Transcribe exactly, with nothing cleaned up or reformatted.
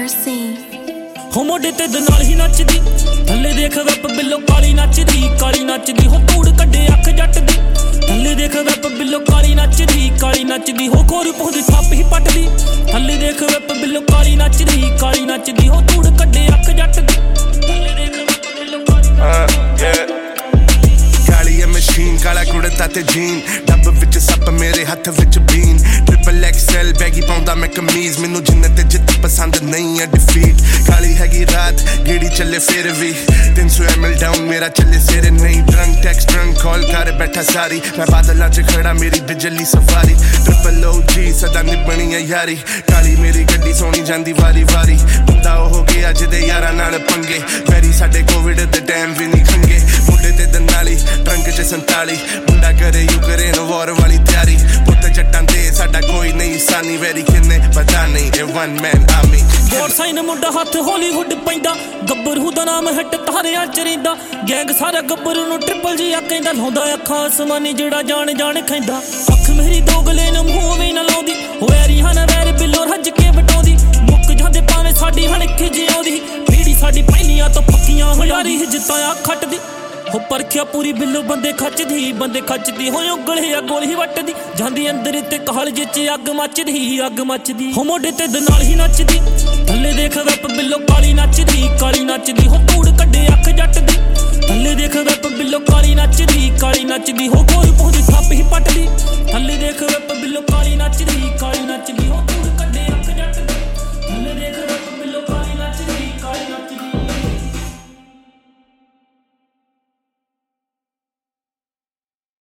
Mercy हो मोढे ते दे नाल ही नचदी थल्ले देख वैप बिल्लो काली नचदी काली नचदी हो धूड़ कड्डे अख जट दी थल्ले देख वैप बिल्लो काली नचदी काली नचदी हो खोर पौंदी थप ही पटदी थल्ले देख वैप बिल्लो काली नचदी काली नचदी हो धूड़ कड्डे अख जट दी थल्ले देख वैप बिल्लो काली काली मशीन काला कुड़ता ते जीन डब विच सप मेरे हथ विच बीन ट्रिपल एक्सएल बैगी पाउंदा मैं कमीज मैनू जिन्ने ते जित पसंद नहीं है डिफीट काली हैगी रात गेड़ी चले फिर भी तीन सौ एम एल डाउन मेरा चले सिर नहीं ड्रंक टेक्स्ट ड्रंक कॉल कर बैठा सारी मैं बादलों च खड़ा मेरी बिजली सफारी ट्रिपल ओ जी सदा निभनी है यारी काली मेरी गड्डी सोनी जांदी वारी वारी बंदा हो गया जिदे यारां नाल पंगे पैरी साडे कोविड दे टाइम भी नहीं खंगे मुंडे ते दनाली ट्रंक च संताली मुंडा करे यू करे नो वॉर वाली तैयारी पुत्त जट्टां दे साडा कोई नहीं सानी वेरी किन्ने पता नहीं a one man army god sign मुंडा हाथ हॉलीवुड पैंदा गब्बरू दा नाम हिट तारियां च रहिंदा गैंग सारा गब्बरू नु ट्रिपल जी आ कहंदा लाउंदा अखां आसमानी जेड़ा जान जान खैंदा अख मेरी दोगले नु मूंह भी ना लाउंदी होया रिहाना वैर बिल्लो रज के वटाउंदी मुक जांदे पावे साडी हणकी जी आउंदी पीड़ी साडी पहिलियां तो पक्कियां हो यारी हिजतां आ खटदी हो परखिया पूरी बिल्लो बंदे खचदी बंदे खचदी हो उगले आ गोली वटदी जांदी अंदर ते कालजे च अग मचदी अग मचदी हो मोढे ते दे नाल ही नचदी थल्ले देख वैप बिल्लो काली नचदी काली नचदी हो धूड़ कड्डे अख जट दी थल्ले देख वैप बिल्लो काली नचदी काली नचदी हो गोल पौंदी थप ही पटदी थल्ले देख वैप बिल्लो काली नचदी काली नचदी हो